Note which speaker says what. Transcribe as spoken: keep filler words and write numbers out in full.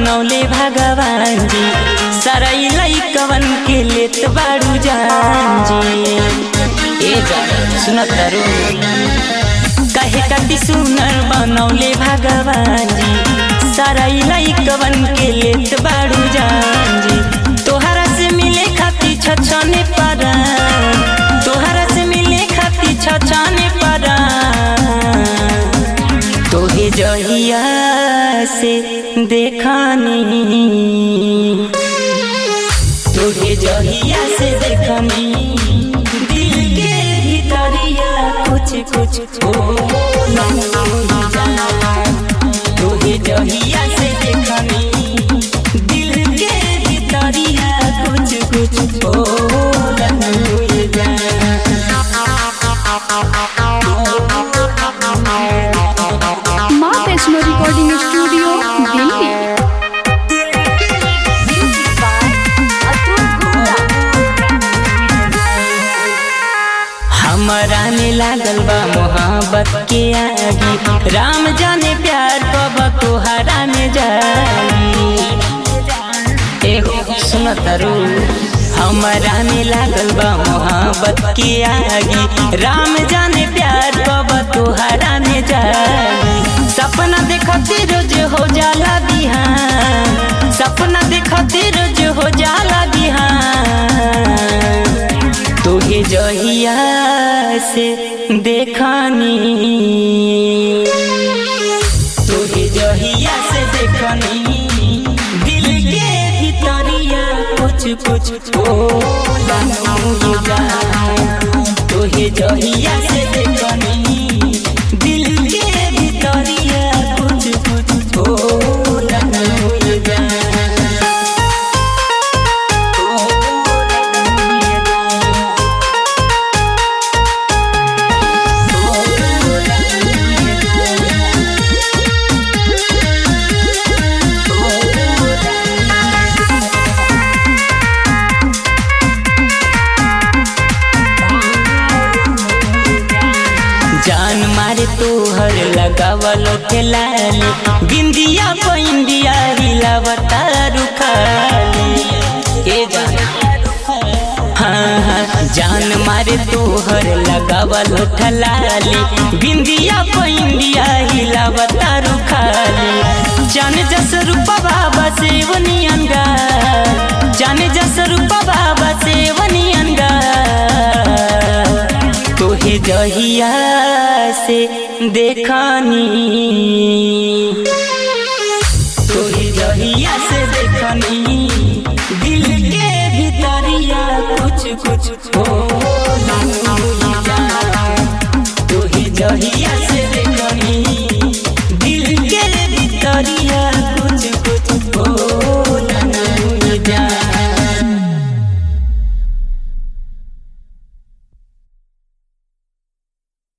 Speaker 1: बनौले भगवान जी, सारा लइकवन के लेत बाड़ू जान जी। ए जान सुनत रो कहे कति सुनर बनौले भगवान जी, सारा लइकवन के लेत बाड़ू जान जी। तोहरा से मिले खाती छछने परा, तोहरा से मिले खाती छछने परा। तोहे जहिया से देखनी, तोहे जहिया से देखनी, दिल के भीतरिया कुछ कुछ होला। तोहे जहिया से देखनी, दिल के भीतरिया कुछ कुछ होला।
Speaker 2: माँ वैष्णो रिकॉर्डिंग स्टूडियो दिल्ली।
Speaker 1: हमारा ने लागल बा मोहब्बत के आगी, राम जाने प्यार कब तोहरा में जागी। एहो सुनत रो हमारा ने लागल बा मोहब्बत के आगी, राम जाने प्यार कब तोहरा में जागी। सपना देखते रोज हो जाला बिहान, सपना देखते रोज हो जाला बिहान। तोहे जहिया से देखनी, तोहे जहिया से देखनी, दिल के भीतरिया कुछ कुछ होला। तोहे जहिया से देखनी, दिल के भीतरिया कुछ कुछ होला। जान मारे तोहर लगावल खेलाली, बिंदिया बिंदिया हिलावता रुखाली। ए जान हाँ हाँ जान मारे तोहर लगावल ठलाली, बिंदिया बिंदिया हिलावता रुखाली। जान जस रूपा बाबा सेवनी अंगा, जान जस रूपा बाबा सेवनी अंगा। तोहे जहिया से देखनी, तोहे जहिया से देखनी, दिल के भीतरिया कुछ कुछ होला। तोहे जहिया